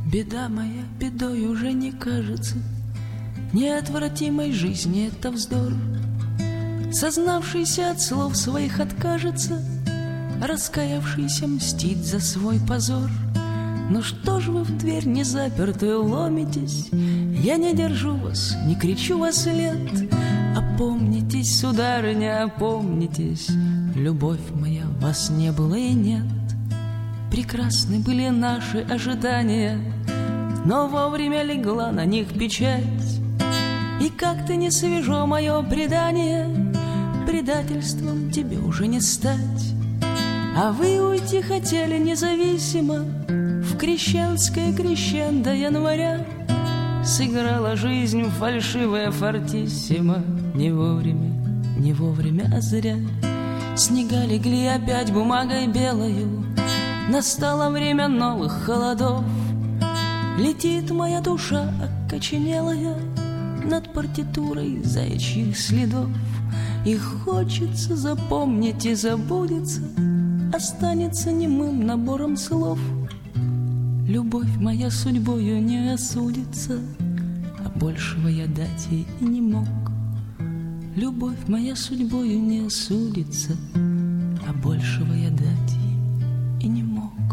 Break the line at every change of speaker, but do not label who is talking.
Беда моя бедой уже не кажется, неотвратимой жизни это вздор. Сознавшийся от слов своих откажется, раскаявшийся мстить за свой позор. Ну что ж вы в дверь незапертую ломитесь? Я не держу вас, не кричу во след. Опомнитесь, сударыня, опомнитесь, любовь моя, вас не было и нет. Прекрасны были наши ожидания, но вовремя легла на них печать. И как-то не свежо мое предание, предательством тебе уже не стать. А вы уйти хотели независимо, в крещенское крещендо января. Сыграла жизнь фальшивая фортиссимо, не вовремя, а зря. Снега легли опять бумагой белою, настало время новых холодов. Летит моя душа окоченелая над партитурой заячьих следов. И хочется запомнить и забудется, останется немым набором слов. Любовь моя судьбою не осудится, а большего я дать ей и не мог. Любовь моя судьбою не осудится, а большего я дать ей и не мог.